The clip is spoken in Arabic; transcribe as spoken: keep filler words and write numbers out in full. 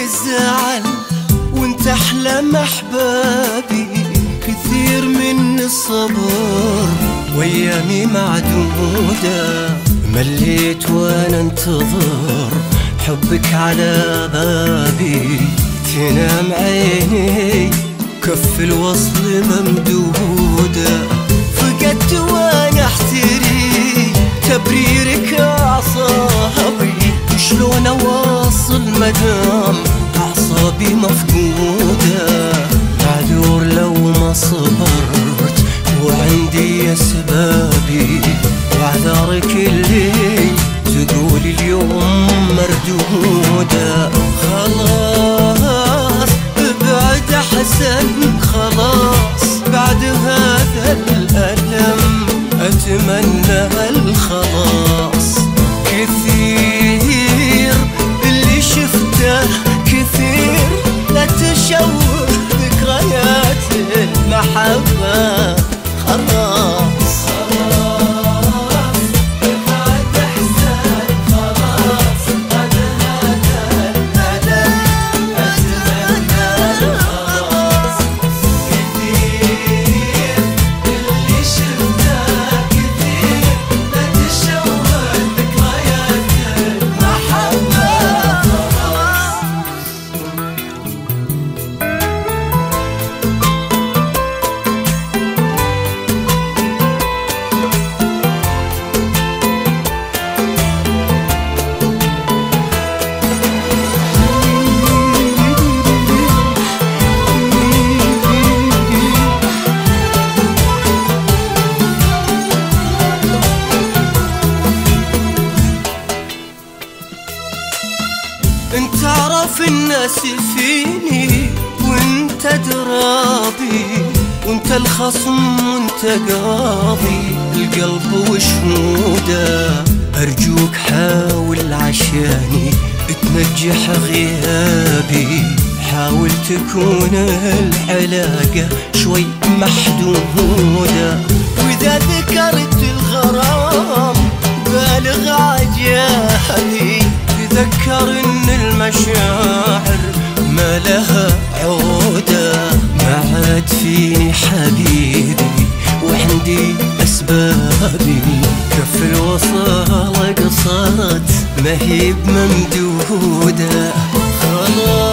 الزعل وانت احلام احبابي، كثير من الصبر وايامي معدودة، مليت وانا انتظر حبك على بابي، تنام عيني كف الوصل ممدودة، فقدت وانا احتري تبريرك اعصابي، شلون اواصل مدام اعصابي مفقودة، معذور لو ما صبرت وعندي اسبابي، واعذارك اللي تقول اليوم مردودة، خلاص ابعد احسن، خلاص بعد هذا الألم اتمنى الخلاص، كثير اللي شفته كثير، لا تشوه ذكريات المحبة، خلاص انت عرف الناس فيني وانت درابي، وانت الخصم وانت قاضي القلب وشهوده، ارجوك حاول عشاني تنجح غيابي، حاول تكون العلاقة شوي محدودة، واذا ذكرت الغرام بالغ عجابي، تذكر ان المشاعر ما لها عودة، ما عاد فيني حبيبي وعندي اسبابي، كف الوصال قصرت ما هي بممدودة، خلاص